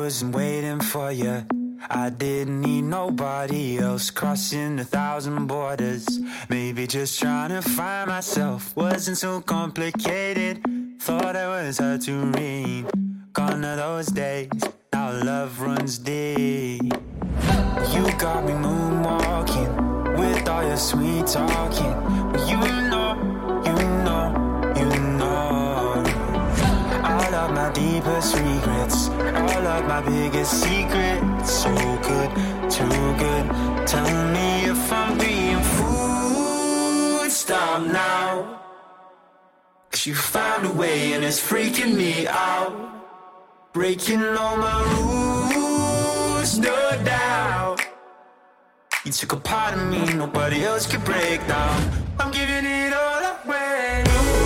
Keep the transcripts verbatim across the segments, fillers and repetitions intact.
wasn't waiting for you. I didn't need nobody else, crossing a thousand borders. Maybe just trying to find myself wasn't so complicated. Thought I was hard to read. Gone are those days, now love runs deep. You got me moonwalking with all your sweet talking. You know, you know, you know all of my deepest regrets, all of my biggest secrets. So good, too good. Tell me if I'm being fooled. Stop now, 'cause you found a way and it's freaking me out. Breaking all my rules, no doubt. You took a part of me nobody else could break down. I'm giving it all away.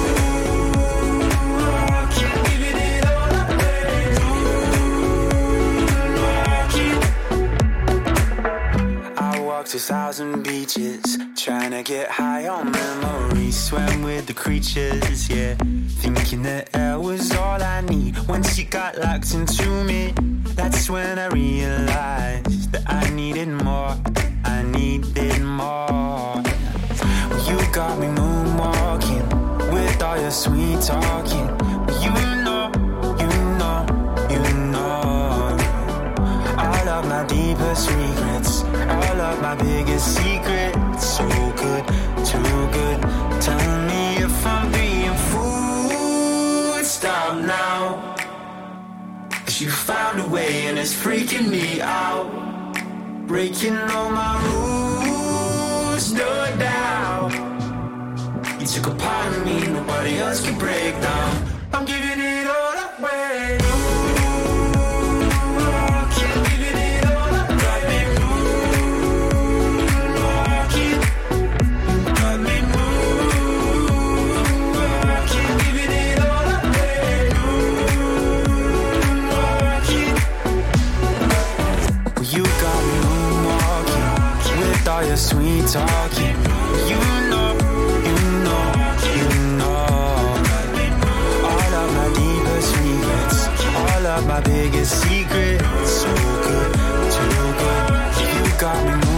Walked a thousand beaches, trying to get high on memories. Swam with the creatures, yeah, thinking that air was all I need. Once you got locked into me, that's when I realized that I needed more, I needed more. Well, you got me moonwalking with all your sweet talking. You know, you know, you know all of my deepest regrets, all of my biggest secrets. So good, too good. Tell me if I'm being fooled. Stop now, 'cause you found a way and it's freaking me out. Breaking all my rules, no doubt. You took a part of me nobody else could break down. I'm giving it all away. All your sweet talking, you know, you know, you know all of my deepest regrets, all of my biggest secrets. So good, too good. You got me